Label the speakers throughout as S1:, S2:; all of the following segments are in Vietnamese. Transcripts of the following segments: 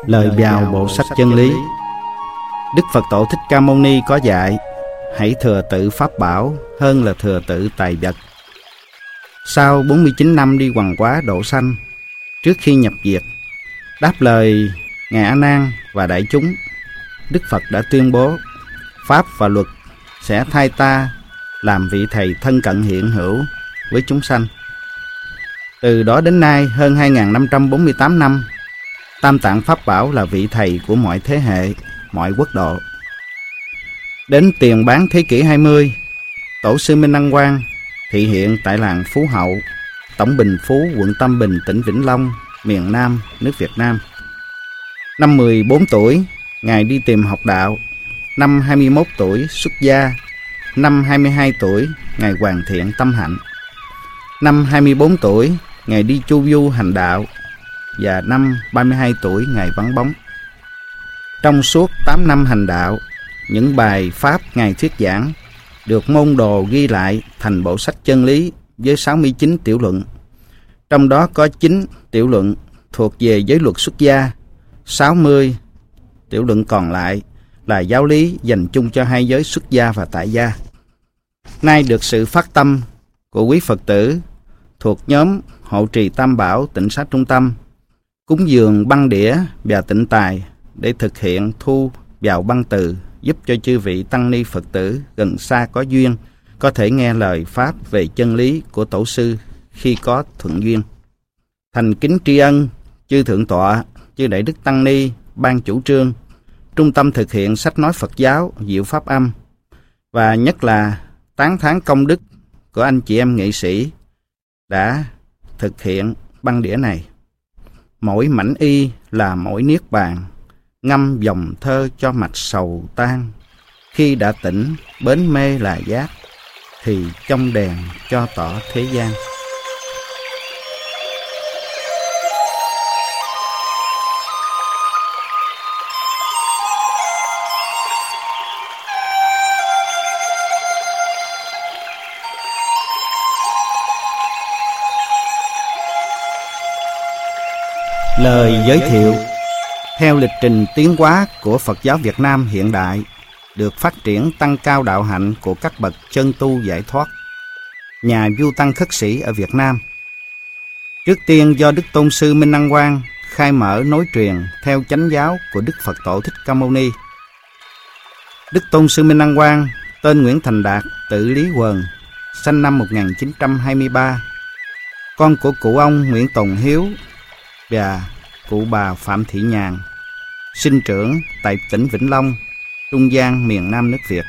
S1: Lời vào bộ sách chân lý. Đức Phật Tổ Thích Ca Mâu Ni có dạy: hãy thừa tự pháp bảo hơn là thừa tự tài vật. Sau 49 năm đi hoằng hóa độ sanh, trước khi nhập diệt, đáp lời Ngài A Nan và đại chúng, Đức Phật đã tuyên bố pháp và luật sẽ thay ta làm vị thầy thân cận hiện hữu với chúng sanh. Từ đó đến nay hơn 2548 năm, Tam Tạng Pháp Bảo là vị thầy của mọi thế hệ, mọi quốc độ. Đến tiền bán thế kỷ 20, Tổ sư Minh Đăng Quang thị hiện tại làng Phú Hậu, Tổng Bình Phú, quận Tam Bình, tỉnh Vĩnh Long, miền Nam, nước Việt Nam. Năm 14 tuổi, Ngài đi tìm học đạo. Năm 21 tuổi xuất gia. Năm 22 tuổi, Ngài hoàn thiện tâm hạnh. Năm 24 tuổi, Ngài đi chu du hành đạo. Và năm 32 tuổi, Ngài vắng bóng. Trong suốt 8 năm hành đạo, những bài pháp Ngài thuyết giảng được môn đồ ghi lại thành bộ sách chân lý với 69 tiểu luận. Trong đó có 9 tiểu luận thuộc về giới luật xuất gia, 60 tiểu luận còn lại là giáo lý dành chung cho hai giới xuất gia và tại gia. Nay được sự phát tâm của quý Phật tử thuộc nhóm hộ trì Tam Bảo Tịnh Xá Trung Tâm cúng dường băng đĩa và tịnh tài để thực hiện thu vào băng từ, giúp cho chư vị tăng ni Phật tử gần xa có duyên có thể nghe lời pháp về chân lý của Tổ sư khi có thuận duyên. Thành kính tri ân chư Thượng Tọa, chư Đại Đức Tăng Ni ban chủ trương Trung tâm thực hiện sách nói Phật giáo Diệu Pháp Âm, và nhất là tán thán công đức của anh chị em nghệ sĩ đã thực hiện băng đĩa này. Mỗi mảnh y là mỗi niết bàn, ngâm dòng thơ cho mạch sầu tan. Khi đã tỉnh bến mê là giác, thì trong đèn cho tỏ thế gian. Lời giới thiệu. Theo lịch trình tiến hóa của Phật giáo Việt Nam hiện đại, được phát triển tăng cao đạo hạnh của các bậc chân tu giải thoát, nhà du tăng khất sĩ ở Việt Nam. Trước tiên do Đức Tôn sư Minh Đăng Quang khai mở nối truyền theo chánh giáo của Đức Phật Tổ Thích Ca Mâu Ni. Đức Tôn sư Minh Đăng Quang tên Nguyễn Thành Đạt, tự Lý Quần, sinh năm 1923, con của cụ ông Nguyễn Tùng Hiếu và cụ bà Phạm Thị Nhàn, sinh trưởng tại tỉnh Vĩnh Long, Trung Giang, miền Nam nước Việt.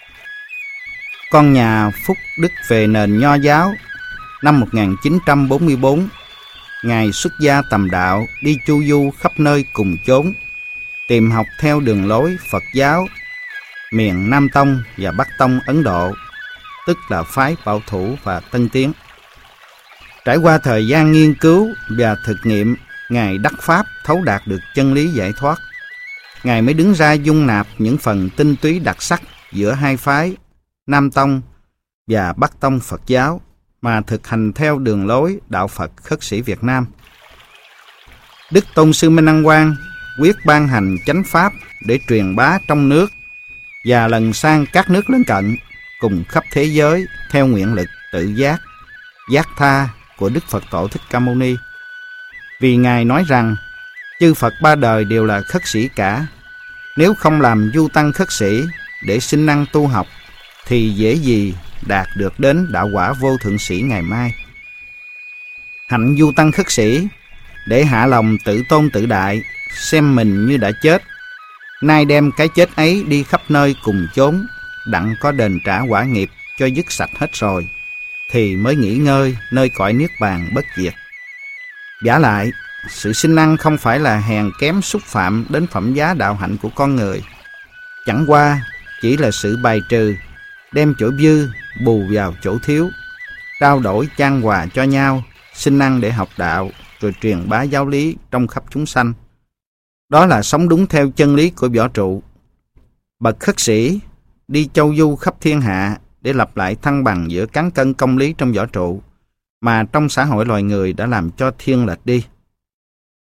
S1: Con nhà Phúc Đức về nền Nho giáo. Năm 1944, Ngài xuất gia tầm đạo, đi chu du khắp nơi cùng chốn, tìm học theo đường lối Phật giáo miền Nam Tông và Bắc Tông Ấn Độ, tức là phái bảo thủ và tân tiến. Trải qua thời gian nghiên cứu và thực nghiệm, Ngài đắc pháp thấu đạt được chân lý giải thoát. Ngài mới đứng ra dung nạp những phần tinh túy đặc sắc giữa hai phái Nam Tông và Bắc Tông Phật giáo mà thực hành theo đường lối đạo Phật khất sĩ Việt Nam. Đức Tôn sư Minh Đăng Quang quyết ban hành chánh pháp để truyền bá trong nước và lần sang các nước lân cận cùng khắp thế giới theo nguyện lực tự giác, giác tha của Đức Phật Tổ Thích Ca Mâu Ni. Vì Ngài nói rằng chư Phật ba đời đều là khất sĩ cả. Nếu không làm du tăng khất sĩ để sinh năng tu học thì dễ gì đạt được đến đạo quả vô thượng sĩ ngày mai. Hạnh du tăng khất sĩ để hạ lòng tự tôn tự đại, xem mình như đã chết, nay đem cái chết ấy đi khắp nơi cùng chốn, đặng có đền trả quả nghiệp cho dứt sạch hết rồi, thì mới nghỉ ngơi nơi cõi niết bàn bất diệt. Vả lại, sự sinh năng không phải là hèn kém xúc phạm đến phẩm giá đạo hạnh của con người. Chẳng qua chỉ là sự bài trừ, đem chỗ dư bù vào chỗ thiếu, trao đổi chan hòa cho nhau, sinh năng để học đạo, rồi truyền bá giáo lý trong khắp chúng sanh. Đó là sống đúng theo chân lý của võ trụ. Bậc khất sĩ đi châu du khắp thiên hạ để lập lại thăng bằng giữa cán cân công lý trong võ trụ, mà trong xã hội loài người đã làm cho thiên lệch đi.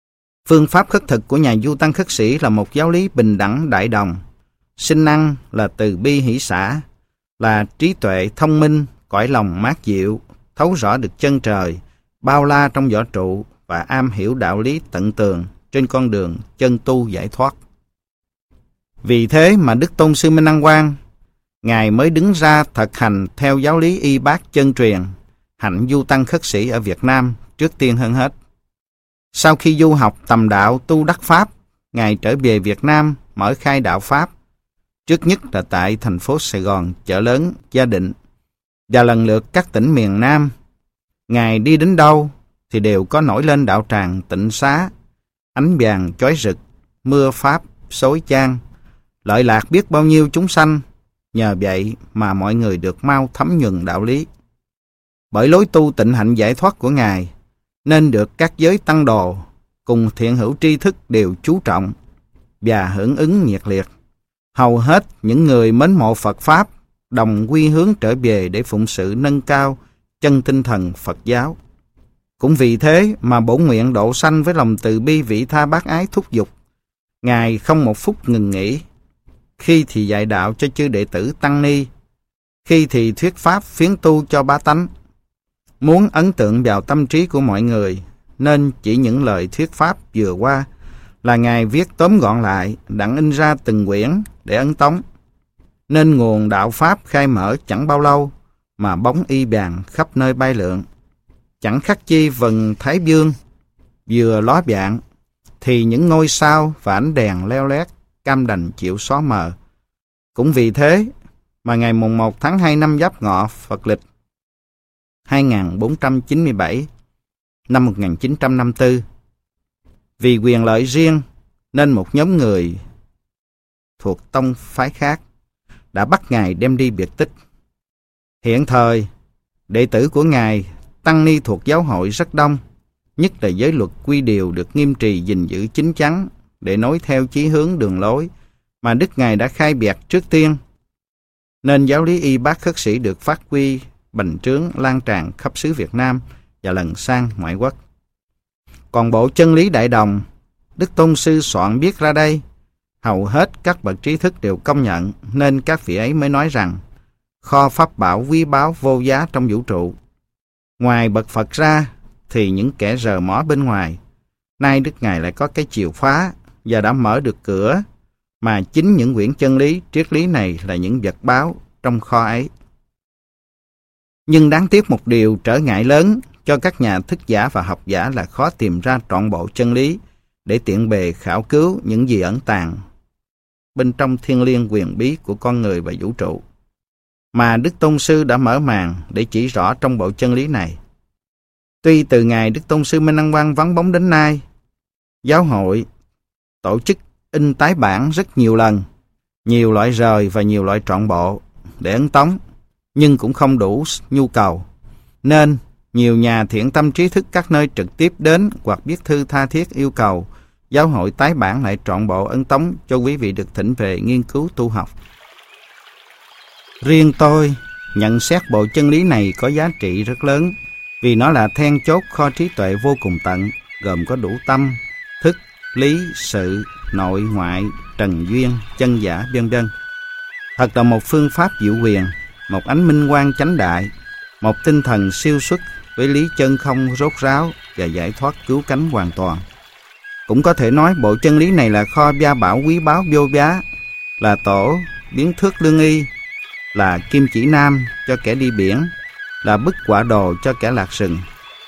S1: Phương pháp khất thực của nhà Du Tăng Khất Sĩ là một giáo lý bình đẳng đại đồng. Sinh năng là từ bi hỷ xả, là trí tuệ thông minh, cõi lòng mát dịu, thấu rõ được chân trời, bao la trong võ trụ và am hiểu đạo lý tận tường trên con đường chân tu giải thoát. Vì thế mà Đức Tôn sư Minh Đăng Quang, Ngài mới đứng ra thực hành theo giáo lý y bác chân truyền, hạnh Du Tăng Khất Sĩ ở Việt Nam trước tiên hơn hết. Sau khi du học tầm đạo tu đắc Pháp, Ngài trở về Việt Nam mở khai đạo Pháp, trước nhất là tại thành phố Sài Gòn, Chợ Lớn, Gia Định, và lần lượt các tỉnh miền Nam. Ngài đi đến đâu thì đều có nổi lên đạo tràng Tịnh Xá, ánh vàng chói rực, mưa Pháp xối chan, lợi lạc biết bao nhiêu chúng sanh. Nhờ vậy mà mọi người được mau thấm nhuần đạo lý. Bởi lối tu tịnh hạnh giải thoát của Ngài, nên được các giới tăng đồ cùng thiện hữu tri thức đều chú trọng và hưởng ứng nhiệt liệt. Hầu hết những người mến mộ Phật Pháp đồng quy hướng trở về để phụng sự nâng cao chân tinh thần Phật giáo. Cũng vì thế mà bổn nguyện độ sanh với lòng từ bi vị tha bác ái thúc giục, Ngài không một phút ngừng nghỉ. Khi thì dạy đạo cho chư đệ tử tăng ni, khi thì thuyết pháp phiến tu cho bá tánh. Muốn ấn tượng vào tâm trí của mọi người, nên chỉ những lời thuyết pháp vừa qua là Ngài viết tóm gọn lại, đặng in ra từng quyển để ấn tống. Nên nguồn đạo Pháp khai mở chẳng bao lâu, mà bóng y vàng khắp nơi bay lượn. Chẳng khác chi vầng thái dương vừa ló dạng, thì những ngôi sao và ánh đèn leo lét cam đành chịu xóa mờ. Cũng vì thế mà ngày mùng 1 tháng 2 năm Giáp Ngọ Phật lịch 2497 năm 1954, vì quyền lợi riêng nên một nhóm người thuộc tông phái khác đã bắt Ngài đem đi biệt tích. Hiện thời, đệ tử của Ngài, tăng ni thuộc giáo hội rất đông, nhất là giới luật quy điều được nghiêm trì gìn giữ chín chắn để nối theo chí hướng đường lối mà Đức Ngài đã khai bạch trước tiên. Nên giáo lý y bác khất sĩ được phát huy bành trướng lan tràn khắp xứ Việt Nam và lần sang ngoại quốc. Còn bộ chân lý đại đồng, Đức Tôn sư soạn viết ra đây, hầu hết các bậc trí thức đều công nhận, nên các vị ấy mới nói rằng kho pháp bảo quý báu vô giá trong vũ trụ. Ngoài bậc Phật ra thì những kẻ rờ mó bên ngoài, nay Đức Ngài lại có cái chìa khóa và đã mở được cửa, mà chính những quyển chân lý, triết lý này là những vật báu trong kho ấy. Nhưng đáng tiếc một điều trở ngại lớn cho các nhà thức giả và học giả là khó tìm ra trọn bộ chân lý để tiện bề khảo cứu những gì ẩn tàng bên trong thiêng liêng quyền bí của con người và vũ trụ, mà Đức Tôn sư đã mở màn để chỉ rõ trong bộ chân lý này. Tuy từ ngày Đức Tôn sư Minh Đăng Quang vắng bóng đến nay, giáo hội tổ chức in tái bản rất nhiều lần, nhiều loại rời và nhiều loại trọn bộ để ấn tống, nhưng cũng không đủ nhu cầu. Nên nhiều nhà thiện tâm trí thức các nơi trực tiếp đến hoặc viết thư tha thiết yêu cầu giáo hội tái bản lại trọn bộ ấn tống cho quý vị được thỉnh về nghiên cứu tu học. Riêng tôi nhận xét bộ chân lý này có giá trị rất lớn, vì nó là then chốt kho trí tuệ vô cùng tận, gồm có đủ tâm, thức, lý, sự, nội, ngoại, trần duyên, chân giả, vân vân. Thật là một phương pháp diệu quyền, một ánh minh quang chánh đại, một tinh thần siêu xuất với lý chân không rốt ráo và giải thoát cứu cánh hoàn toàn. Cũng có thể nói bộ chân lý này là kho gia bảo quý báu vô giá, là tổ biến thước lương y, là kim chỉ nam cho kẻ đi biển, là bức quả đồ cho kẻ lạc rừng.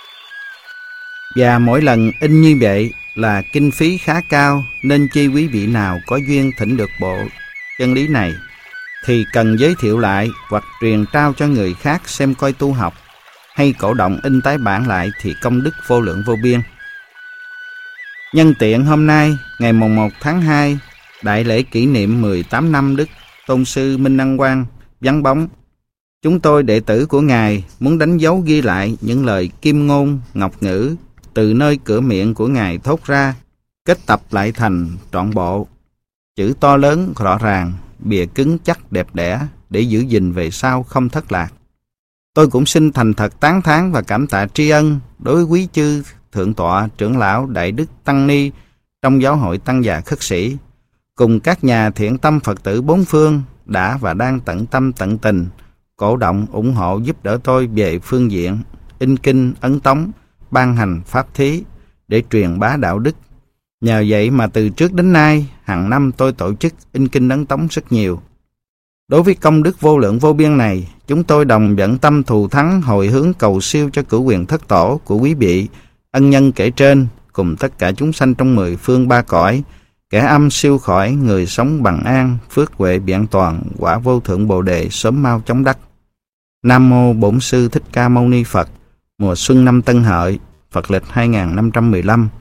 S1: Và mỗi lần in như vậy là kinh phí khá cao, nên chi quý vị nào có duyên thỉnh được bộ chân lý này thì cần giới thiệu lại hoặc truyền trao cho người khác xem coi tu học, hay cổ động in tái bản lại thì công đức vô lượng vô biên. Nhân tiện hôm nay, ngày mùng 1 tháng 2, đại lễ kỷ niệm 18 năm Đức Tôn sư Minh Đăng Quang vắng bóng, chúng tôi đệ tử của Ngài muốn đánh dấu ghi lại những lời kim ngôn ngọc ngữ từ nơi cửa miệng của Ngài thốt ra, kết tập lại thành trọn bộ, chữ to lớn rõ ràng, bìa cứng chắc đẹp đẽ để giữ gìn về sau không thất lạc. Tôi cũng xin thành thật tán thán và cảm tạ tri ân đối quý chư thượng tọa, trưởng lão, đại đức, tăng ni trong giáo hội Tăng Già Khất Sĩ, cùng các nhà thiện tâm Phật tử bốn phương đã và đang tận tâm tận tình cổ động ủng hộ giúp đỡ tôi về phương diện in kinh ấn tống, ban hành pháp thí để truyền bá đạo đức. Nhờ vậy mà từ trước đến nay, hàng năm tôi tổ chức in kinh ấn tống rất nhiều. Đối với công đức vô lượng vô biên này, chúng tôi đồng vận tâm thù thắng hồi hướng cầu siêu cho cửu quyền thất tổ của quý vị, ân nhân kể trên, cùng tất cả chúng sanh trong 10 phương 3 cõi, kẻ âm siêu khỏi, người sống bằng an, phước huệ vẹn toàn, quả vô thượng bồ đề sớm mau chóng đắc. Nam mô Bổn Sư Thích Ca Mâu Ni Phật. Mùa xuân năm Tân Hợi, Phật lịch 2515,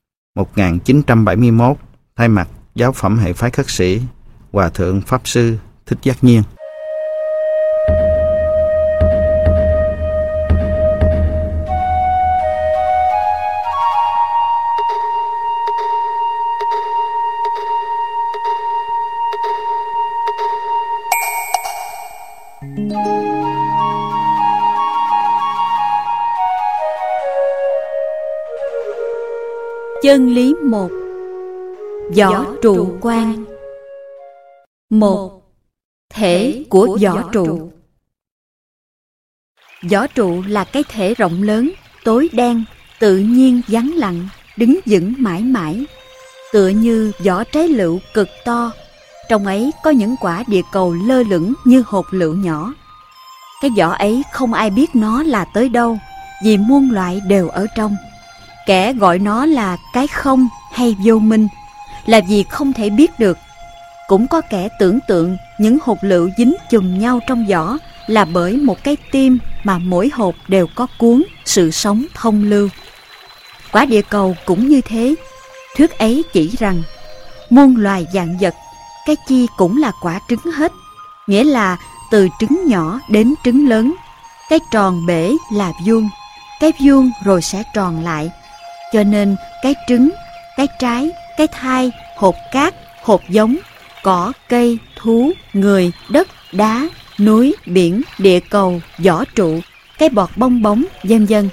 S1: 1971, thay mặt Giáo phẩm Hệ phái Khất Sĩ, Hòa thượng Pháp sư Thích Giác Nhiên.
S2: Chân lý 1. Võ trụ quan. 1. Thể của võ trụ. Võ trụ là cái thể rộng lớn, tối đen, tự nhiên vắng lặng, đứng vững mãi mãi, tựa như vỏ trái lựu cực to. Trong ấy có những quả địa cầu lơ lửng như hột lựu nhỏ. Cái vỏ ấy không ai biết nó là tới đâu, vì muôn loại đều ở trong. Kẻ gọi nó là cái không hay vô minh, là vì không thể biết được. Cũng có kẻ tưởng tượng những hột lựu dính chùm nhau trong vỏ là bởi một cái tim mà mỗi hột đều có cuốn sự sống thông lưu. Quả địa cầu cũng như thế. Thuyết ấy chỉ rằng muôn loài vạn vật, cái chi cũng là quả trứng hết, nghĩa là từ trứng nhỏ đến trứng lớn. Cái tròn bể là vuông, cái vuông rồi sẽ tròn lại. Cho nên cái trứng, cái trái, cái thai, hột cát, hột giống, cỏ, cây, thú, người, đất, đá, núi, biển, địa cầu, vỏ trụ, cái bọt bong bóng, vân vân.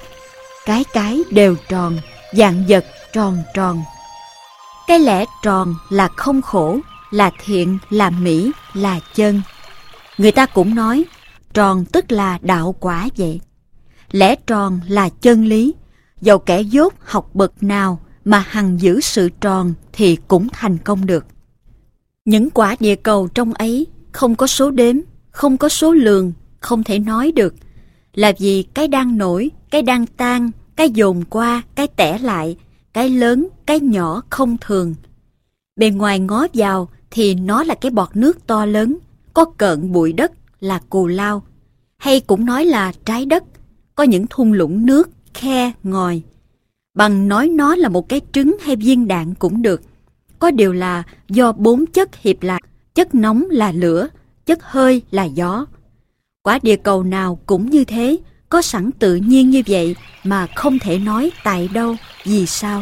S2: Cái đều tròn, vạn vật tròn tròn. Cái lẽ tròn là không khổ, là thiện, là mỹ, là chân. Người ta cũng nói tròn tức là đạo quả vậy. Lẽ tròn là chân lý. Dầu kẻ dốt học bậc nào mà hằng giữ sự tròn thì cũng thành công được. Những quả địa cầu trong ấy không có số đếm, không có số lượng, không thể nói được. Là vì cái đang nổi, cái đang tan, cái dồn qua, cái tẻ lại, cái lớn, cái nhỏ không thường. Bề ngoài ngó vào thì nó là cái bọt nước to lớn, có cợn bụi đất là cù lao. Hay cũng nói là trái đất, có những thung lũng nước, khe, ngòi. Bằng nói nó là một cái trứng hay viên đạn cũng được. Có điều là do 4 chất hiệp lại, chất nóng là lửa, chất hơi là gió. Quả địa cầu nào cũng như thế, có sẵn tự nhiên như vậy mà không thể nói tại đâu, vì sao.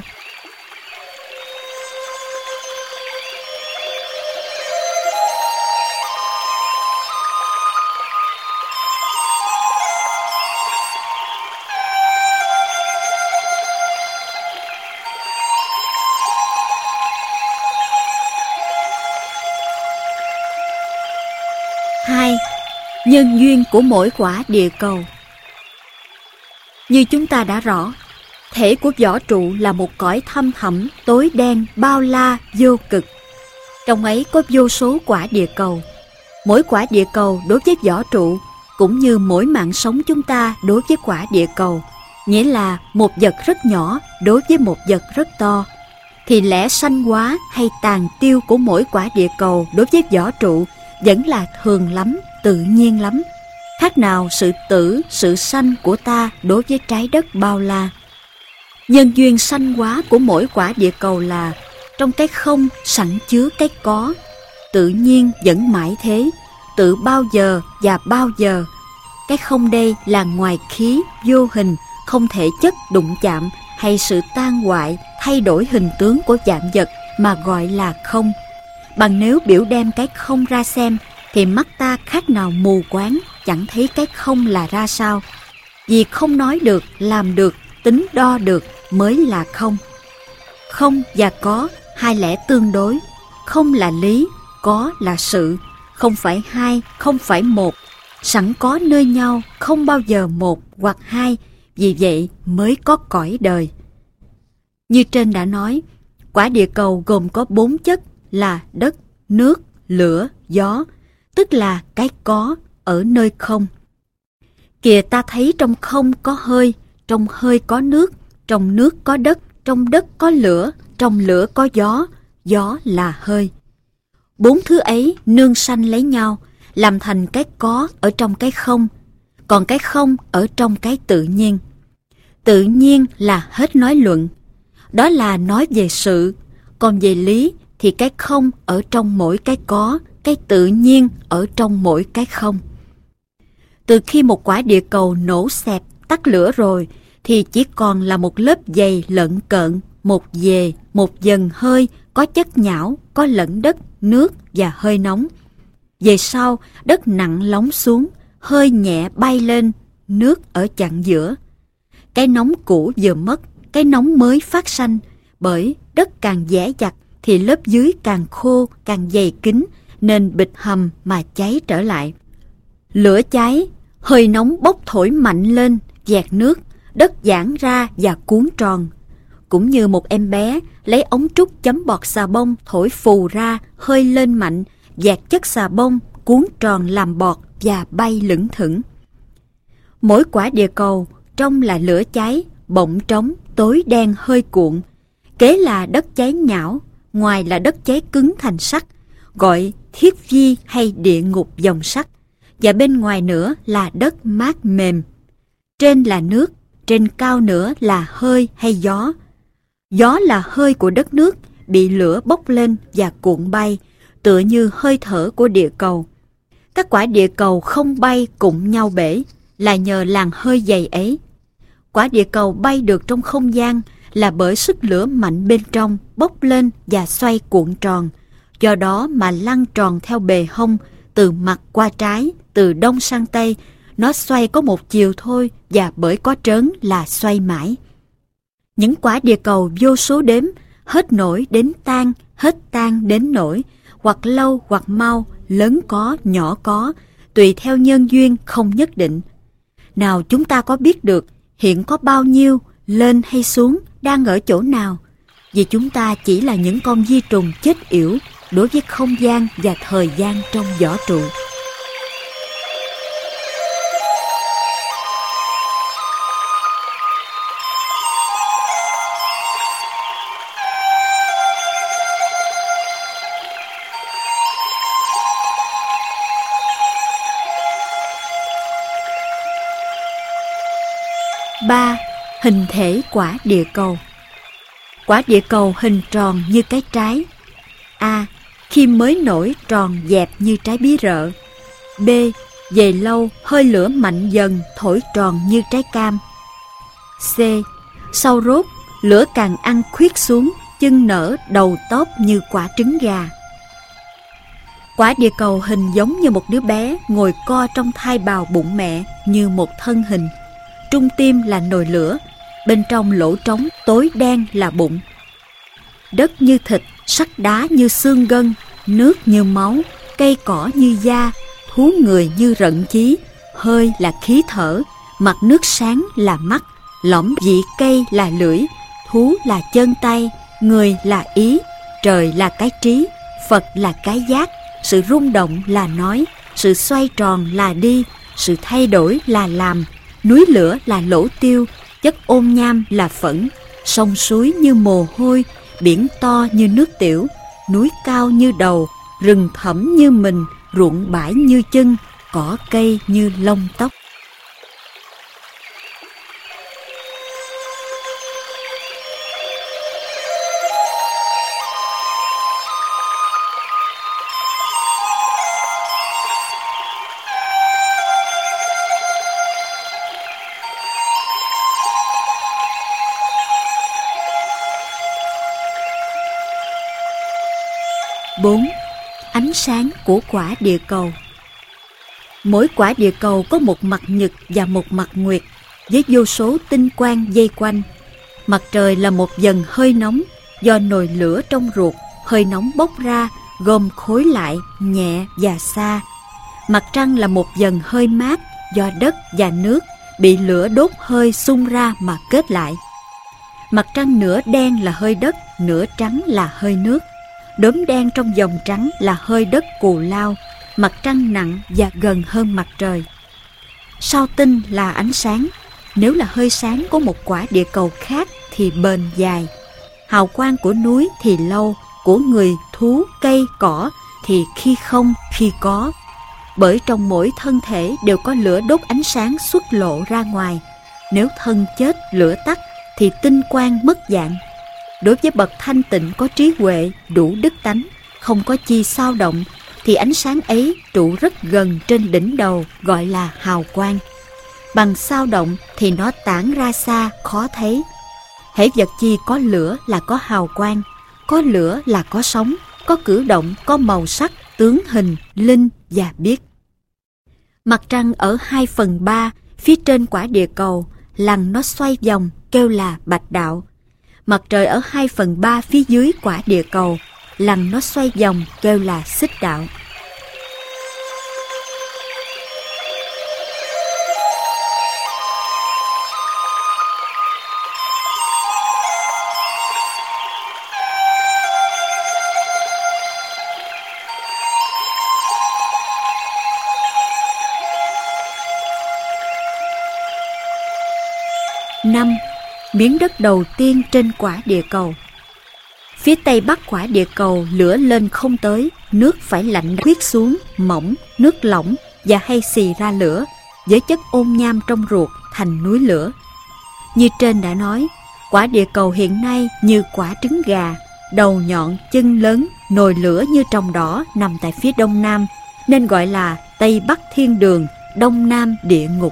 S2: Nhân duyên của mỗi quả địa cầu. Như chúng ta đã rõ, thể của võ trụ là một cõi thâm thẳm, tối đen, bao la, vô cực. Trong ấy có vô số quả địa cầu. Mỗi quả địa cầu đối với võ trụ cũng như mỗi mạng sống chúng ta đối với quả địa cầu, nghĩa là một vật rất nhỏ đối với một vật rất to. Thì lẽ sanh hóa hay tàn tiêu của mỗi quả địa cầu đối với võ trụ vẫn là thường lắm, tự nhiên lắm. Khác nào sự tử, sự sanh của ta đối với trái đất bao la. Nhân duyên sanh hóa của mỗi quả địa cầu là trong cái không sẵn chứa cái có. Tự nhiên vẫn mãi thế, tự bao giờ và bao giờ. Cái không đây là ngoài khí, vô hình, không thể chất đụng chạm hay sự tan hoại, thay đổi hình tướng của vạn vật mà gọi là không. Bằng nếu biểu đem cái không ra xem thì mắt ta khác nào mù quáng, chẳng thấy cái không là ra sao. Vì không nói được, làm được, tính đo được mới là không. Không và có, hai lẽ tương đối. Không là lý, có là sự. Không phải hai, không phải một. Sẵn có nơi nhau, không bao giờ một hoặc hai. Vì vậy mới có cõi đời. Như trên đã nói, quả địa cầu gồm có 4 chất là đất, nước, lửa, gió, tức là cái có ở nơi không. Kìa ta thấy trong không có hơi, trong hơi có nước, trong nước có đất, trong đất có lửa, trong lửa có gió, gió là hơi. 4 thứ ấy nương sanh lấy nhau, làm thành cái có ở trong cái không, còn cái không ở trong cái tự nhiên. Tự nhiên là hết nói luận, đó là nói về sự, còn về lý thì cái không ở trong mỗi cái có, cái tự nhiên ở trong mỗi cái không. Từ khi một quả địa cầu nổ xẹp, tắt lửa rồi, thì chỉ còn là một lớp dày lợn cợn, một dề, một dần hơi, có chất nhão, có lẫn đất, nước và hơi nóng. Về sau, đất nặng lóng xuống, hơi nhẹ bay lên, nước ở chặng giữa. Cái nóng cũ vừa mất, cái nóng mới phát sanh, bởi đất càng dẻ dặt thì lớp dưới càng khô, càng dày kín, nên bịch hầm mà cháy trở lại. Lửa cháy, hơi nóng bốc thổi mạnh lên, dạt nước, đất giãn ra và cuốn tròn. Cũng như một em bé lấy ống trúc chấm bọt xà bông thổi phù ra, hơi lên mạnh, dạt chất xà bông, cuốn tròn làm bọt và bay lững thững. Mỗi quả địa cầu trong là lửa cháy, bỗng trống, tối đen hơi cuộn. Kế là đất cháy nhão, ngoài là đất cháy cứng thành sắt, gọi thiết vi hay địa ngục dòng sắt, và bên ngoài nữa là đất mát mềm. Trên là nước, trên cao nữa là hơi hay gió. Gió là hơi của đất nước, bị lửa bốc lên và cuộn bay, tựa như hơi thở của địa cầu. Các quả địa cầu không bay cùng nhau bể, là nhờ làn hơi dày ấy. Quả địa cầu bay được trong không gian là bởi sức lửa mạnh bên trong bốc lên và xoay cuộn tròn, do đó mà lăn tròn theo bề hông, từ mặt qua trái, từ đông sang tây. Nó xoay có một chiều thôi, và bởi có trớn là xoay mãi. Những quả địa cầu vô số đếm, hết nổi đến tan, hết tan đến nổi, hoặc lâu hoặc mau, lớn có, nhỏ có, tùy theo nhân duyên không nhất định. Nào chúng ta có biết được hiện có bao nhiêu, lên hay xuống, đang ở chỗ nào? Vì chúng ta chỉ là những con vi trùng chết yểu đối với không gian và thời gian trong vỏ trụ. Ba, hình thể quả địa cầu. Quả địa cầu hình tròn như cái trái. A. Khi mới nổi tròn dẹp như trái bí rợ. B. Về lâu hơi lửa mạnh dần thổi tròn như trái cam. C. Sau rốt lửa càng ăn khuyết xuống, chân nở đầu tóp như quả trứng gà. Quả địa cầu hình giống như một đứa bé ngồi co trong thai bào bụng mẹ như một thân hình. Trung tim là nồi lửa, bên trong lỗ trống tối đen là bụng. Đất như thịt, sắt đá như xương gân, nước như máu, cây cỏ như da, thú người như rận chí, hơi là khí thở, mặt nước sáng là mắt, lõm vị cây là lưỡi, thú là chân tay, người là ý, trời là cái trí, Phật là cái giác, sự rung động là nói, sự xoay tròn là đi, sự thay đổi là làm, núi lửa là lỗ tiêu, chất ôn nham là phẫn, sông suối như mồ hôi, biển to như nước tiểu, núi cao như đầu, rừng thẳm như mình, ruộng bãi như chân, cỏ cây như lông tóc. Bốn, ánh sáng của quả địa cầu. Mỗi quả địa cầu có một mặt nhật và một mặt nguyệt, với vô số tinh quang dây quanh. Mặt trời là một dần hơi nóng, do nồi lửa trong ruột, hơi nóng bốc ra, gom khối lại, nhẹ và xa. Mặt trăng là một dần hơi mát do đất và nước bị lửa đốt hơi xung ra mà kết lại. Mặt trăng nửa đen là hơi đất, nửa trắng là hơi nước. Đốm đen trong dòng trắng là hơi đất Cù Lao, mặt trăng nặng và gần hơn mặt trời. Sao tinh là ánh sáng, nếu là hơi sáng của một quả địa cầu khác thì bền dài. Hào quang của núi thì lâu, của người, thú, cây, cỏ thì khi không, khi có. Bởi trong mỗi thân thể đều có lửa đốt ánh sáng xuất lộ ra ngoài. Nếu thân chết, lửa tắt thì tinh quang mất dạng. Đối với bậc thanh tịnh có trí huệ, đủ đức tánh, không có chi xao động, thì ánh sáng ấy trụ rất gần trên đỉnh đầu, gọi là hào quang. Bằng xao động thì nó tản ra xa, khó thấy. Hễ vật chi có lửa là có hào quang, có lửa là có sống, có cử động, có màu sắc, tướng hình, linh và biết. Mặt trăng ở 2/3 phía trên quả địa cầu, lằn nó xoay vòng, kêu là bạch đạo. Mặt trời ở 2/3 phía dưới quả địa cầu, lằn nó xoay vòng, kêu là xích đạo. Năm, miếng đất đầu tiên trên quả địa cầu. Phía tây bắc quả địa cầu lửa lên không tới, nước phải lạnh khuyết xuống, mỏng, nước lỏng và hay xì ra lửa, với chất ôn nham trong ruột thành núi lửa. Như trên đã nói, quả địa cầu hiện nay như quả trứng gà, đầu nhọn, chân lớn, nồi lửa như tròng đỏ nằm tại phía đông nam, nên gọi là Tây Bắc Thiên Đường, Đông Nam Địa Ngục.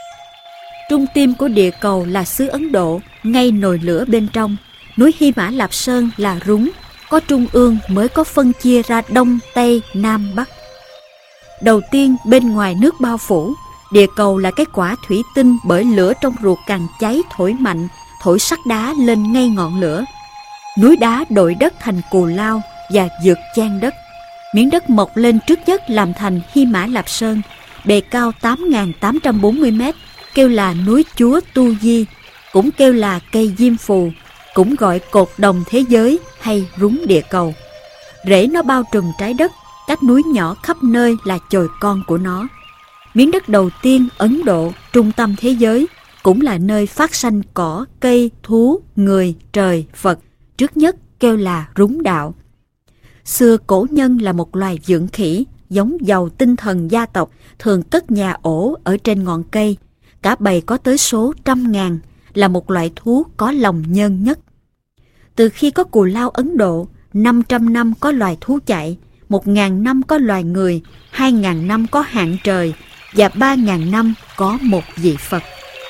S2: Trung tim của địa cầu là xứ Ấn Độ, ngay nồi lửa bên trong. Núi Hy Mã Lạp Sơn là rúng, có trung ương mới có phân chia ra Đông, Tây, Nam, Bắc. Đầu tiên bên ngoài nước bao phủ, địa cầu là cái quả thủy tinh bởi lửa trong ruột càng cháy thổi mạnh, thổi sắt đá lên ngay ngọn lửa. Núi đá đội đất thành Cù Lao và vượt chan đất. Miếng đất mọc lên trước nhất làm thành Hy Mã Lạp Sơn, bề cao 8.840 mét, kêu là núi Chúa Tu Di, cũng kêu là cây diêm phù, cũng gọi cột đồng thế giới hay rúng địa cầu. Rễ nó bao trùm trái đất, các núi nhỏ khắp nơi là chồi con của nó. Miếng đất đầu tiên Ấn Độ, trung tâm thế giới, cũng là nơi phát sanh cỏ, cây, thú, người, trời, Phật, trước nhất kêu là rúng đạo. Xưa cổ nhân là một loài vượn khỉ, giống giàu tinh thần gia tộc, thường cất nhà ổ ở trên ngọn cây. Cả bầy có tới số 100.000, là một loại thú có lòng nhơn nhất. Từ khi có Cù Lao Ấn Độ, 500 năm có loài thú chạy, 1.000 năm có loài người, 2.000 năm có hạng trời và 3.000 năm có một vị Phật.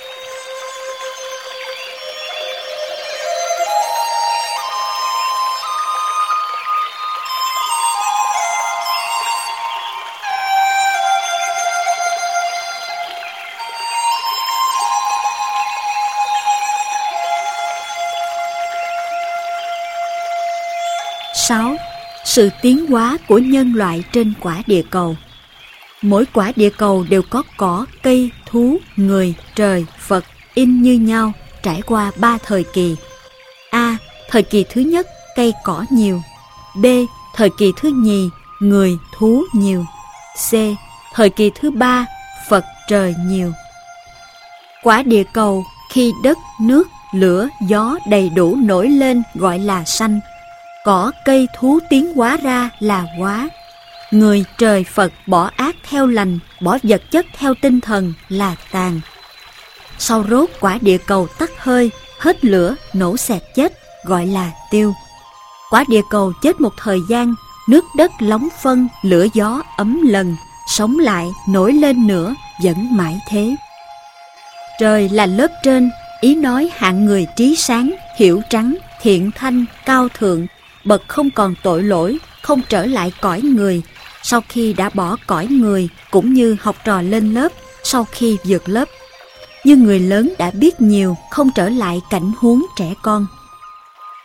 S2: Sự tiến hóa của nhân loại trên quả địa cầu. Mỗi quả địa cầu đều có cỏ, cây, thú, người, trời, Phật in như nhau, trải qua 3 thời kỳ. A. Thời kỳ thứ nhất, cây cỏ nhiều. B. Thời kỳ thứ nhì, người, thú nhiều. C. Thời kỳ thứ 3, Phật, trời nhiều. Quả địa cầu khi đất, nước, lửa, gió đầy đủ nổi lên gọi là sanh. Cỏ, cây, thú tiến hóa ra là hóa. Người, trời, Phật bỏ ác theo lành, bỏ vật chất theo tinh thần là tàn. Sau rốt quả địa cầu tắt hơi, hết lửa, nổ xẹt chết, gọi là tiêu. Quả địa cầu chết một thời gian, nước đất lóng phân, lửa gió ấm lần, sống lại, nổi lên nữa, vẫn mãi thế. Trời là lớp trên, ý nói hạng người trí sáng, hiểu trắng, thiện thanh, cao thượng, bậc không còn tội lỗi, không trở lại cõi người. Sau khi đã bỏ cõi người, cũng như học trò lên lớp, sau khi vượt lớp. Như người lớn đã biết nhiều, không trở lại cảnh huống trẻ con.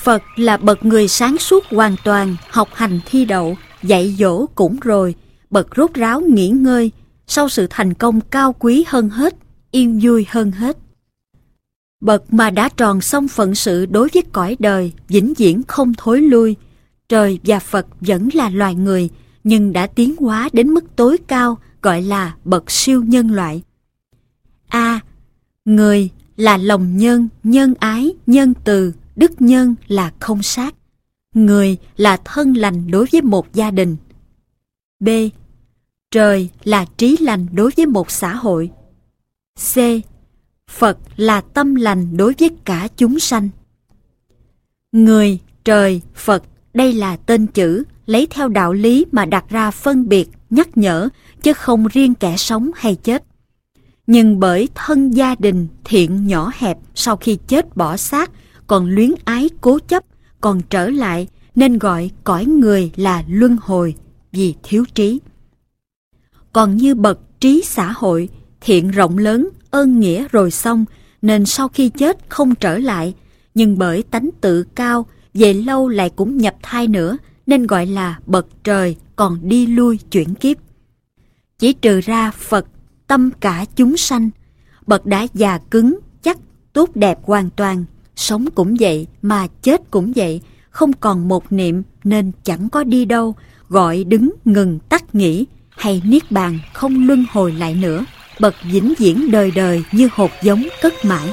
S2: Phật là bậc người sáng suốt hoàn toàn, học hành thi đậu, dạy dỗ cũng rồi, bậc rốt ráo nghỉ ngơi, sau sự thành công cao quý hơn hết, yên vui hơn hết. Bậc mà đã tròn xong phận sự đối với cõi đời, vĩnh viễn không thối lui. Trời và Phật vẫn là loài người, nhưng đã tiến hóa đến mức tối cao, gọi là bậc siêu nhân loại. A. Người là lòng nhân, nhân ái, nhân từ, đức nhân là không sát. Người là thân lành đối với một gia đình. B. Trời là trí lành đối với một xã hội. C. Phật là tâm lành đối với cả chúng sanh. Người, trời, Phật, đây là tên chữ lấy theo đạo lý mà đặt ra phân biệt, nhắc nhở, chứ không riêng kẻ sống hay chết. Nhưng bởi thân gia đình thiện nhỏ hẹp sau khi chết bỏ xác, còn luyến ái cố chấp, còn trở lại, nên gọi cõi người là luân hồi, vì thiếu trí. Còn như bậc trí xã hội, thiện rộng lớn, ơn nghĩa rồi xong, nên sau khi chết không trở lại, nhưng bởi tánh tự cao, về lâu lại cũng nhập thai nữa, nên gọi là bậc trời còn đi lui chuyển kiếp. Chỉ trừ ra Phật, tâm cả chúng sanh, bậc đã già cứng, chắc, tốt đẹp hoàn toàn, sống cũng vậy mà chết cũng vậy, không còn một niệm nên chẳng có đi đâu, gọi đứng ngừng tắt nghỉ, hay niết bàn không luân hồi lại nữa, bậc vĩnh viễn đời đời như hột giống cất mãi.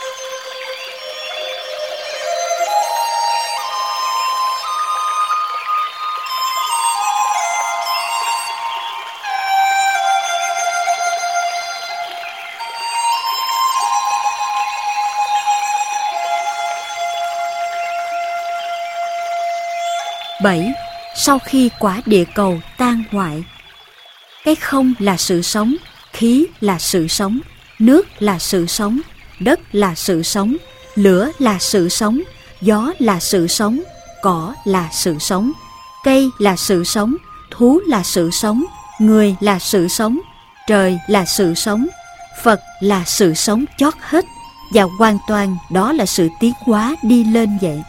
S2: Bảy. Sau khi quả địa cầu tan hoại. Cái không là sự sống, khí là sự sống, nước là sự sống, đất là sự sống, lửa là sự sống, gió là sự sống, cỏ là sự sống, cây là sự sống, thú là sự sống, người là sự sống, trời là sự sống, Phật là sự sống chót hết, và hoàn toàn đó là sự tiến hóa đi lên vậy.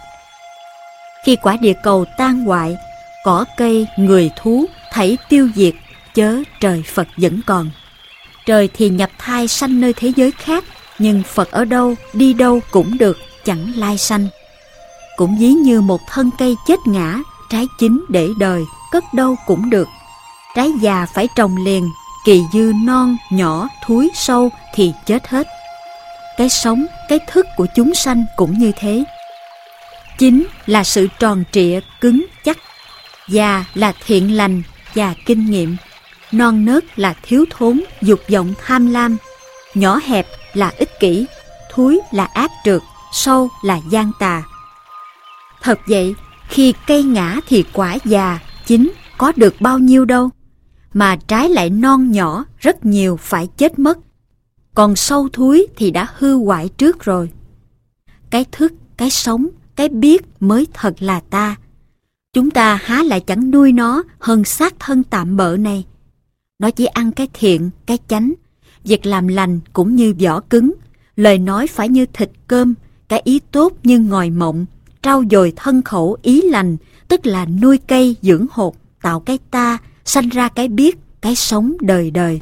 S2: Khi quả địa cầu tan hoại, cỏ cây, người thú thảy tiêu diệt, chớ trời Phật vẫn còn. Trời thì nhập thai sanh nơi thế giới khác, nhưng Phật ở đâu, đi đâu cũng được, chẳng lai sanh. Cũng ví như một thân cây chết ngã, trái chín để đời, cất đâu cũng được. Trái già phải trồng liền, kỳ dư non, nhỏ, thúi, sâu thì chết hết. Cái sống, cái thức của chúng sanh cũng như thế. Chín là sự tròn trịa, cứng, chắc. Già là thiện lành và kinh nghiệm. Non nớt là thiếu thốn, dục vọng tham lam. Nhỏ hẹp là ích kỷ. Thúi là ác trượt, sâu là gian tà. Thật vậy, khi cây ngã thì quả già, chín có được bao nhiêu đâu. Mà trái lại non nhỏ, rất nhiều phải chết mất. Còn sâu thúi thì đã hư hoại trước rồi. Cái thức, cái sống, cái biết mới thật là ta. Chúng ta há lại chẳng nuôi nó hơn xác thân tạm bợ này. Nó chỉ ăn cái thiện, cái chánh. Việc làm lành cũng như vỏ cứng. Lời nói phải như thịt cơm. Cái ý tốt như ngòi mộng. Trau dồi thân khẩu ý lành, tức là nuôi cây dưỡng hột, tạo cái ta, sanh ra cái biết, cái sống đời đời.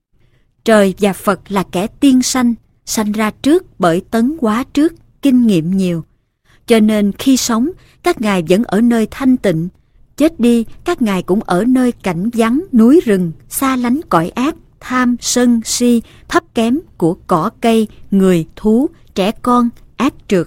S2: Trời và Phật là kẻ tiên sanh ra trước bởi tấn hóa trước, kinh nghiệm nhiều. Cho nên khi sống, các ngài vẫn ở nơi thanh tịnh. Chết đi, các ngài cũng ở nơi cảnh vắng, núi rừng, xa lánh cõi ác, tham, sân, si, thấp kém của cỏ cây, người, thú, trẻ con, ác trượt.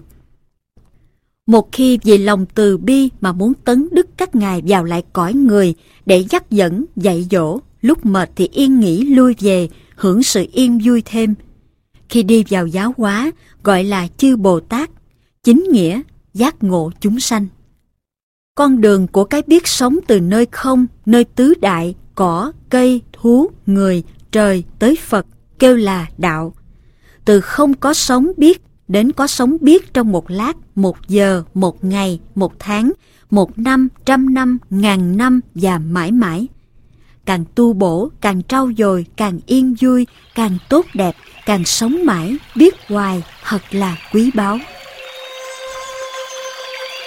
S2: Một khi vì lòng từ bi mà muốn tấn đức các ngài vào lại cõi người để dắt dẫn, dạy dỗ, lúc mệt thì yên nghỉ lui về, hưởng sự yên vui thêm. Khi đi vào giáo hóa, gọi là chư Bồ Tát, chính nghĩa, giác ngộ chúng sanh. Con đường của cái biết sống từ nơi không, nơi tứ đại, cỏ, cây, thú, người, trời tới Phật, kêu là đạo. Từ không có sống biết đến có sống biết trong một lát, một giờ, một ngày, một tháng, một năm, trăm năm, ngàn năm và mãi mãi. Càng tu bổ, càng trau dồi, càng yên vui, càng tốt đẹp, càng sống mãi, biết hoài, thật là quý báu.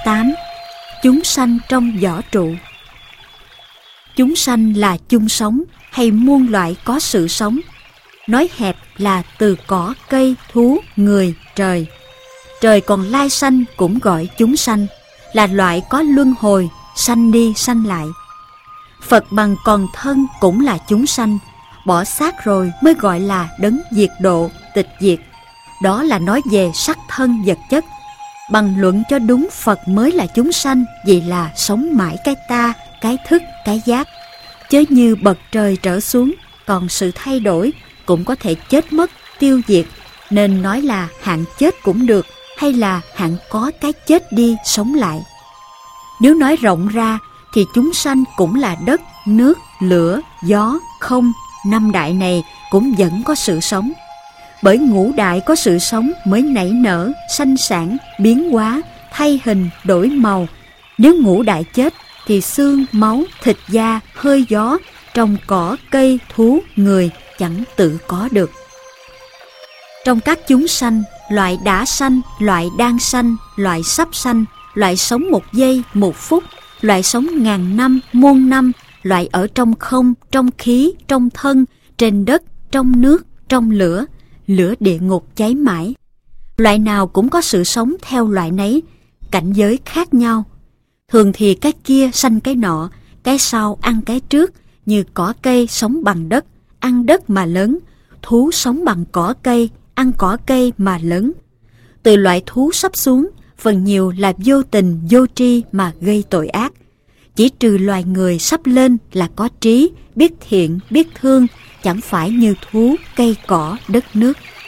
S2: 8. Chúng sanh trong võ trụ. Chúng sanh là chung sống hay muôn loại có sự sống. Nói hẹp là từ cỏ, cây, thú, người, trời. Trời còn lai sanh cũng gọi chúng sanh, là loại có luân hồi, sanh đi sanh lại. Phật bằng còn thân cũng là chúng sanh, bỏ xác rồi mới gọi là đấng diệt độ, tịch diệt. Đó là nói về sắc thân vật chất. Bằng luận cho đúng, Phật mới là chúng sanh, vì là sống mãi cái ta, cái thức, cái giác. Chớ như bậc trời trở xuống, còn sự thay đổi cũng có thể chết mất, tiêu diệt, nên nói là hạng chết cũng được, hay là hạng có cái chết đi sống lại. Nếu nói rộng ra thì chúng sanh cũng là đất, nước, lửa, gió, không. 5 đại này cũng vẫn có sự sống. Bởi ngũ đại có sự sống mới nảy nở, sanh sản, biến hóa, thay hình, đổi màu. Nếu ngũ đại chết thì xương, máu, thịt da, hơi gió, trong cỏ, cây, thú, người chẳng tự có được. Trong các chúng sanh, loại đã sanh, loại đang sanh, loại sắp sanh, loại sống 1 giây, 1 phút, loại sống ngàn năm, muôn năm, loại ở trong không, trong khí, trong thân, trên đất, trong nước, trong lửa, lửa địa ngục cháy mãi. Loại nào cũng có sự sống theo loại nấy, cảnh giới khác nhau. Thường thì cái kia sanh cái nọ, cái sau ăn cái trước, như cỏ cây sống bằng đất, ăn đất mà lớn, thú sống bằng cỏ cây, ăn cỏ cây mà lớn. Từ loại thú sắp xuống, phần nhiều là vô tình, vô tri mà gây tội ác. Chỉ trừ loài người sắp lên là có trí, biết thiện, biết thương, chẳng phải như thú, cây cỏ, đất nước.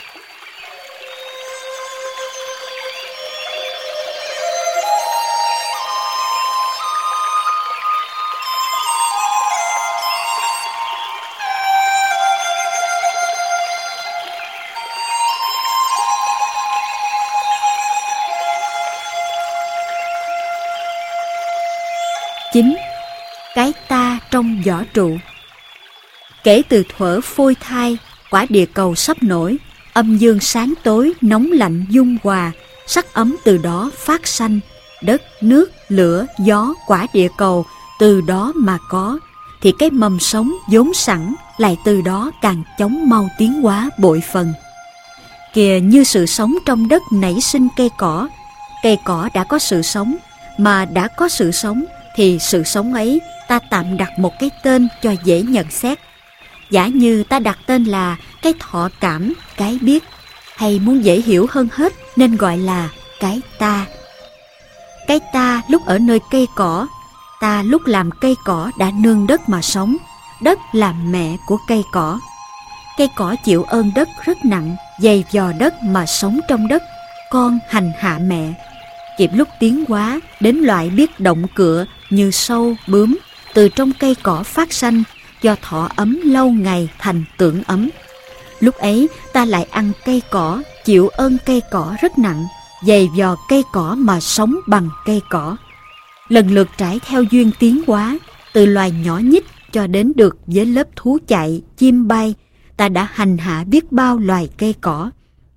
S2: Chính cái ta trong võ trụ. Kể từ thuở phôi thai, quả địa cầu sắp nổi, âm dương sáng tối, nóng lạnh dung hòa, sắc ấm từ đó phát sanh, đất, nước, lửa, gió, quả địa cầu từ đó mà có, thì cái mầm sống vốn sẵn lại từ đó càng chóng mau tiến hóa bội phần. Kìa, như sự sống trong đất nảy sinh cây cỏ đã có sự sống, mà đã có sự sống thì sự sống ấy ta tạm đặt một cái tên cho dễ nhận xét. Giả như ta đặt tên là cái thọ cảm, cái biết, hay muốn dễ hiểu hơn hết nên gọi là cái ta. Cái ta lúc ở nơi cây cỏ, ta lúc làm cây cỏ đã nương đất mà sống, đất là mẹ của cây cỏ. Cây cỏ chịu ơn đất rất nặng, dày vò đất mà sống trong đất, con hành hạ mẹ. Kịp lúc tiến hóa đến loại biết động cựa như sâu, bướm, từ trong cây cỏ phát sanh, do thọ ấm lâu ngày thành tưởng ấm. Lúc ấy ta lại ăn cây cỏ, chịu ơn cây cỏ rất nặng, dày vò cây cỏ mà sống bằng cây cỏ. Lần lượt trải theo duyên tiến hóa, từ loài nhỏ nhít cho đến được với lớp thú chạy, chim bay, ta đã hành hạ biết bao loài cây cỏ.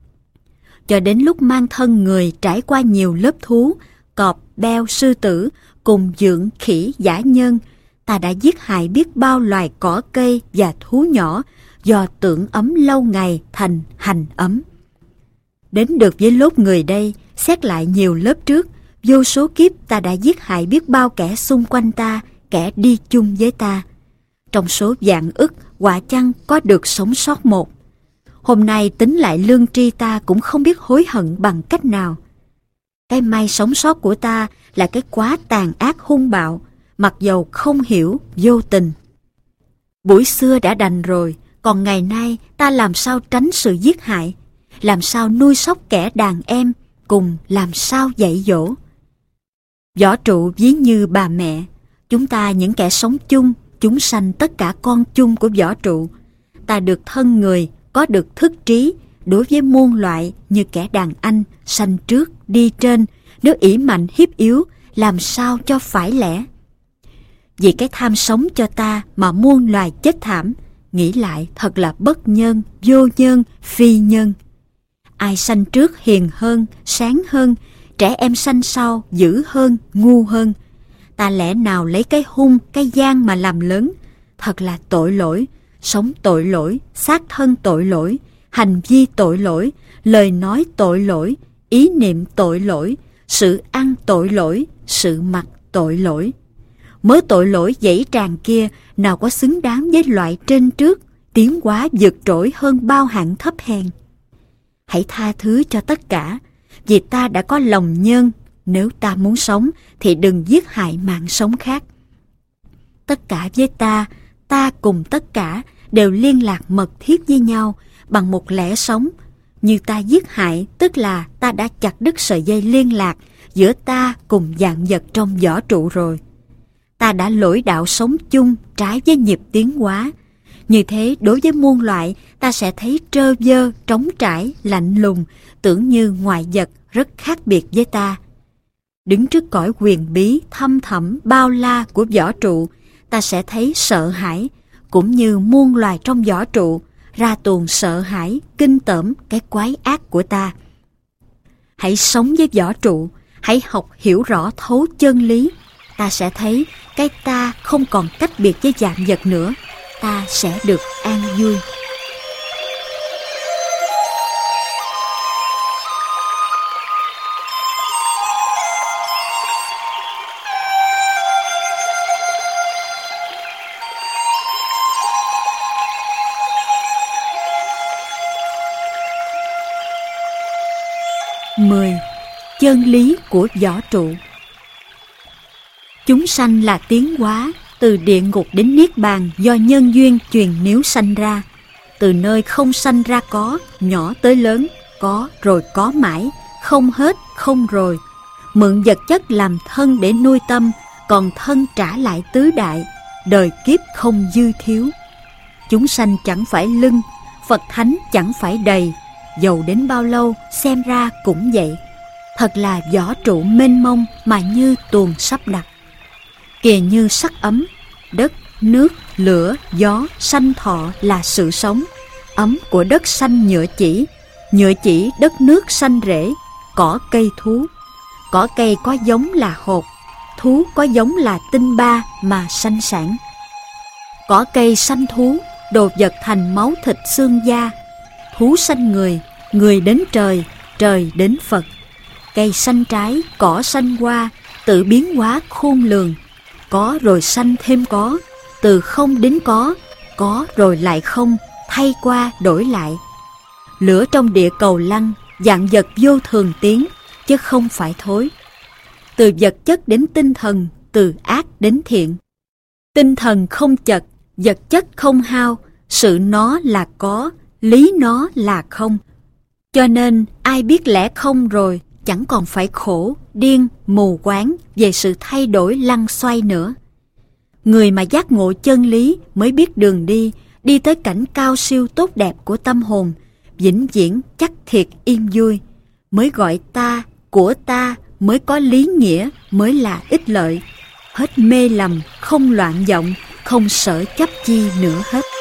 S2: Cho đến lúc mang thân người trải qua nhiều lớp thú, cọp, beo, sư tử, cùng dưỡng khỉ, dã nhân, ta đã giết hại biết bao loài cỏ cây và thú nhỏ, do tưởng ấm lâu ngày thành hành ấm. Đến được với lốt người đây, xét lại nhiều lớp trước, vô số kiếp ta đã giết hại biết bao kẻ xung quanh ta, kẻ đi chung với ta. Trong số vạn ức, quả chăng có được sống sót một. Hôm nay tính lại lương tri ta cũng không biết hối hận bằng cách nào. Cái may sống sót của ta là cái quá tàn ác hung bạo, mặc dầu không hiểu, vô tình. Buổi xưa đã đành rồi, còn ngày nay ta làm sao tránh sự giết hại, làm sao nuôi sóc kẻ đàn em, cùng làm sao dạy dỗ. Võ trụ ví như bà mẹ, chúng ta những kẻ sống chung, chúng sanh tất cả con chung của võ trụ. Ta được thân người, có được thức trí, đối với muôn loại như kẻ đàn anh, sanh trước, đi trên, nếu ỷ mạnh hiếp yếu, làm sao cho phải lẽ. Vì cái tham sống cho ta mà muôn loài chết thảm, nghĩ lại thật là bất nhân, vô nhân, phi nhân. Ai sanh trước hiền hơn, sáng hơn, trẻ em sanh sau dữ hơn, ngu hơn. Ta lẽ nào lấy cái hung, cái gian mà làm lớn? Thật là tội lỗi, sống tội lỗi, xác thân tội lỗi, hành vi tội lỗi, lời nói tội lỗi, ý niệm tội lỗi, sự ăn tội lỗi, sự mặc tội lỗi. Mớ tội lỗi dẫy tràn kia nào có xứng đáng với loại trên trước, tiến hóa vượt trội hơn bao hạng thấp hèn. Hãy tha thứ cho tất cả, vì ta đã có lòng nhân. Nếu ta muốn sống thì đừng giết hại mạng sống khác. Tất cả với ta cùng tất cả đều liên lạc mật thiết với nhau bằng một lẽ sống. Như ta giết hại, tức là ta đã chặt đứt sợi dây liên lạc giữa ta cùng vạn vật trong võ trụ rồi. Ta đã lỗi đạo sống chung trái với nhịp tiến hóa. Như thế đối với muôn loại, ta sẽ thấy trơ vơ, trống trải, lạnh lùng, tưởng như ngoại vật rất khác biệt với ta. Đứng trước cõi huyền bí, thâm thẳm, bao la của võ trụ, ta sẽ thấy sợ hãi, cũng như muôn loài trong võ trụ, ra tuồng sợ hãi, kinh tởm cái quái ác của ta. Hãy sống với võ trụ, hãy học hiểu rõ thấu chân lý. Ta sẽ thấy cái ta không còn cách biệt với vạn vật nữa. Ta sẽ được an vui. Chân lý của võ trụ. Chúng sanh là tiến hóa, từ địa ngục đến niết bàn do nhân duyên truyền níu sanh ra. Từ nơi không sanh ra có, nhỏ tới lớn, có rồi có mãi, không hết, không rồi. Mượn vật chất làm thân để nuôi tâm, còn thân trả lại tứ đại, đời kiếp không dư thiếu. Chúng sanh chẳng phải lưng, Phật Thánh chẳng phải đầy, dầu đến bao lâu xem ra cũng vậy. Thật là võ trụ mênh mông mà như tuồng sắp đặt. Kìa như sắc ấm, đất, nước, lửa, gió, sanh thọ là sự sống. Ấm của đất sanh nhựa chỉ đất nước sanh rễ, cỏ cây thú. Cỏ cây có giống là hột, thú có giống là tinh ba mà sanh sản. Cỏ cây sanh thú, đồ vật thành máu thịt xương da. Thú sanh người, người đến trời, trời đến Phật. Cây sanh trái, cỏ sanh hoa, tự biến hóa khôn lường. Có rồi sanh thêm có, từ không đến có rồi lại không, thay qua đổi lại. Lửa trong địa cầu lăn, vạn vật vô thường tiến, chứ không phải thối. Từ vật chất đến tinh thần, từ ác đến thiện. Tinh thần không chật, vật chất không hao, sự nó là có, lý nó là không. Cho nên ai biết lẽ không rồi, chẳng còn phải khổ, điên, mù quáng về sự thay đổi lăn xoay nữa. Người mà giác ngộ chân lý mới biết đường đi tới cảnh cao siêu tốt đẹp của tâm hồn, vĩnh viễn chắc thiệt yên vui, mới gọi ta, của ta, mới có lý nghĩa, mới là ích lợi. Hết mê lầm, không loạn vọng, không sở chấp chi nữa hết.